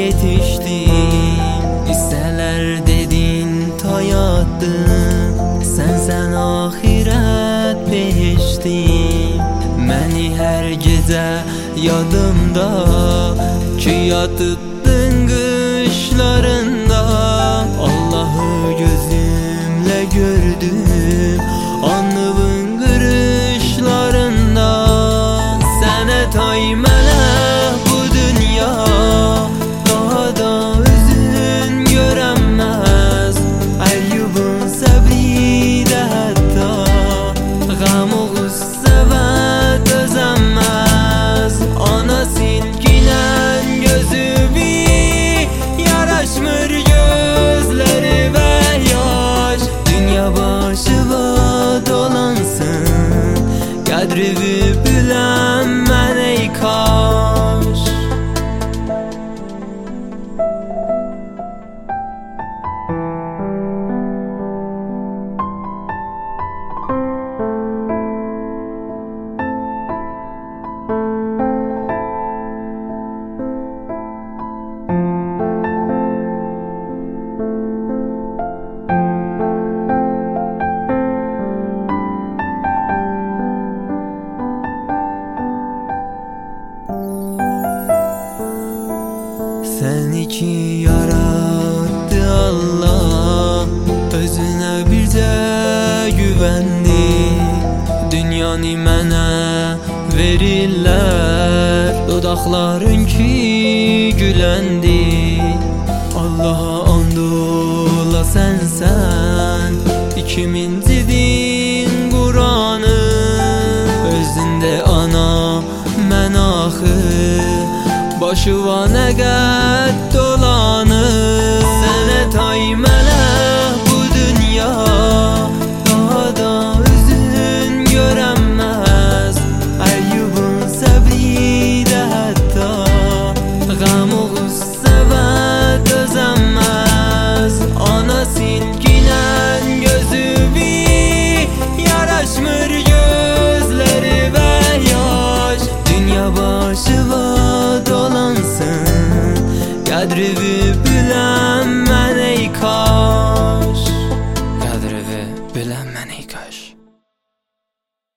yetişdim. İsteler dedin toy attın, sen ahiret behiştim. Məni her gece yadımda ki yatıttın kışlarında. Allah'ı gözümle gördüm alnımın kırışlarında. Sene taymele bu dünya daha da üzün göremez. Eyyubun sabriydi hatta gamı gusse ve dözemez. Ana silkilen gözü bir yaraşmır gözleri ve yaş. Dünya başıma dolansın, kadrini bilen mən ey kaş. Seni ki yarattı Allah, özüne birce güvendi. Dünyanı mənə verirlər, dodaqların ki güləndi. Allah'a and ola sen 2000 din Kur'an'ı özünde ana mən axı. Başıva ne qəd dolanır, sənə taymələ bu dünya daha da üzün görənməz. Eyyubun səbriydi hətta gamı qüssə və dözənməz. Ana silkilən gözü bir yaraşmır gözleri və yaş. Dünya başıva dolansın, kadrini bilen mən ey kaş. Kadrini bilen mən ey kaş.